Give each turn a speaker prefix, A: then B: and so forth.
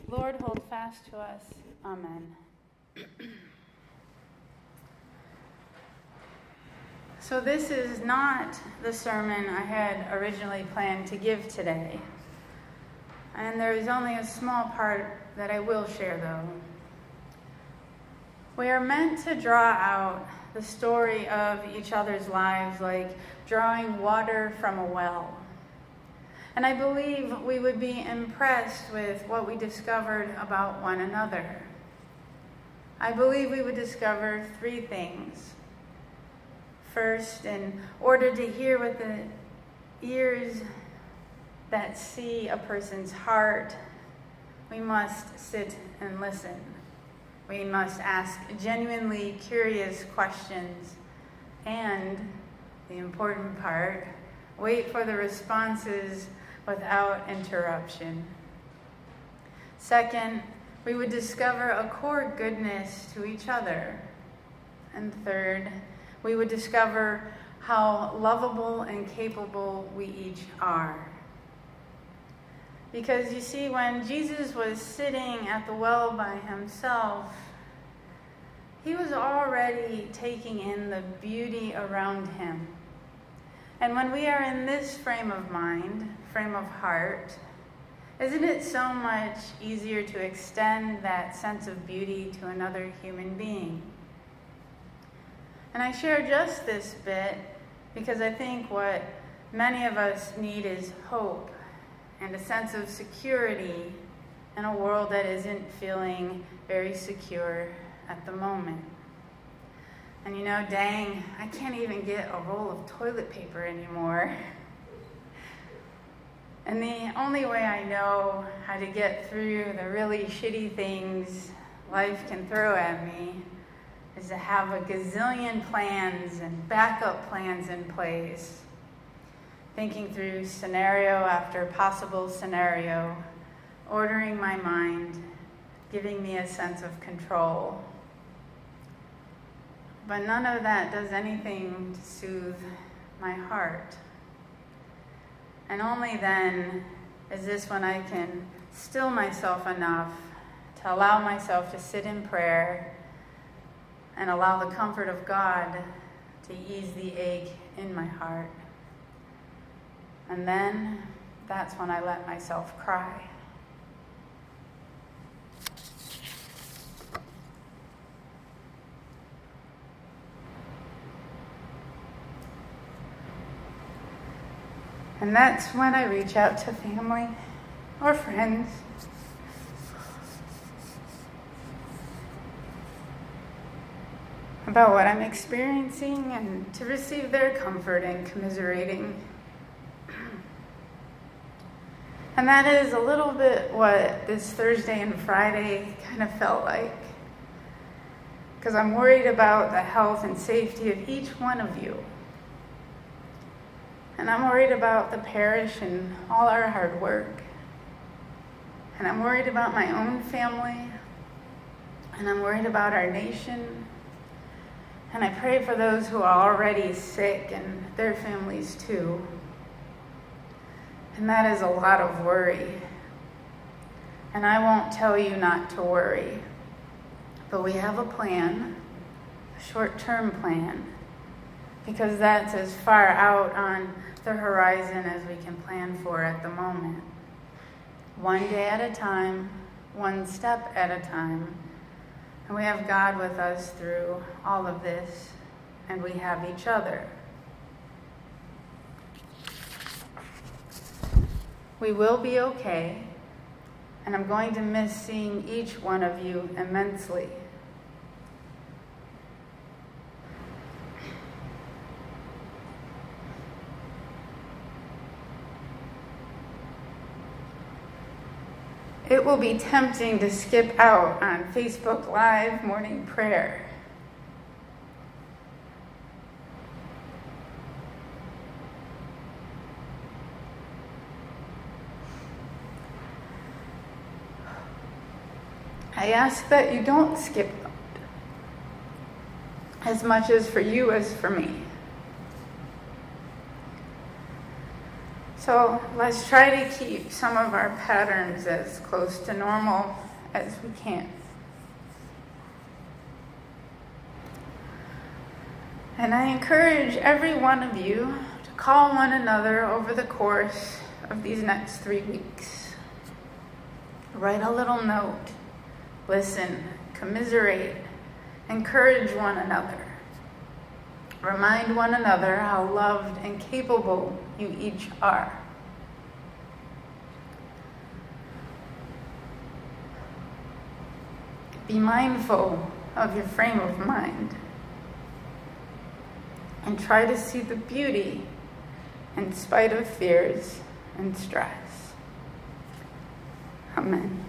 A: Lord, hold fast to us. Amen. So this is not the sermon I had originally planned to give today. And there is only a small part that I will share, though. We are meant to draw out the story of each other's lives like drawing water from a well. And I believe we would be impressed with what we discovered about one another. I believe we would discover three things. First, in order to hear with the ears that see a person's heart, we must sit and listen. We must ask genuinely curious questions. And the important part, wait for the responses without interruption. Second, we would discover a core goodness to each other. And third, we would discover how lovable and capable we each are. Because you see, when Jesus was sitting at the well by himself, he was already taking in the beauty around him. And when we are in this frame of mind, frame of heart, isn't it so much easier to extend that sense of beauty to another human being? And I share just this bit because I think what many of us need is hope and a sense of security in a world that isn't feeling very secure at the moment. And you know, dang, I can't even get a roll of toilet paper anymore. And the only way I know how to get through the really shitty things life can throw at me is to have a gazillion plans and backup plans in place. Thinking through scenario after possible scenario, ordering my mind, giving me a sense of control. But none of that does anything to soothe my heart. And only then is this when I can still myself enough to allow myself to sit in prayer and allow the comfort of God to ease the ache in my heart. And then that's when I let myself cry. And that's when I reach out to family or friends. About what I'm experiencing and to receive their comfort and commiserating. And that is a little bit what this Thursday and Friday kind of felt like. Because I'm worried about the health and safety of each one of you. And I'm worried about the parish and all our hard work. And I'm worried about my own family. And I'm worried about our nation. And I pray for those who are already sick and their families too. And that is a lot of worry. And I won't tell you not to worry. But we have a plan, a short-term plan, because that's as far out on the horizon as we can plan for at the moment. One day at a time, one step at a time. And we have God with us through all of this, and we have each other. We will be okay, and I'm going to miss seeing each one of you immensely. It will be tempting to skip out on Facebook Live morning prayer. I ask that you don't skip out, as much as for you as for me. So let's try to keep some of our patterns as close to normal as we can. And I encourage every one of you to call one another over the course of these next 3 weeks. Write a little note, listen, commiserate, encourage one another. Remind one another how loved and capable you each are. Be mindful of your frame of mind and try to see the beauty in spite of fears and stress. Amen.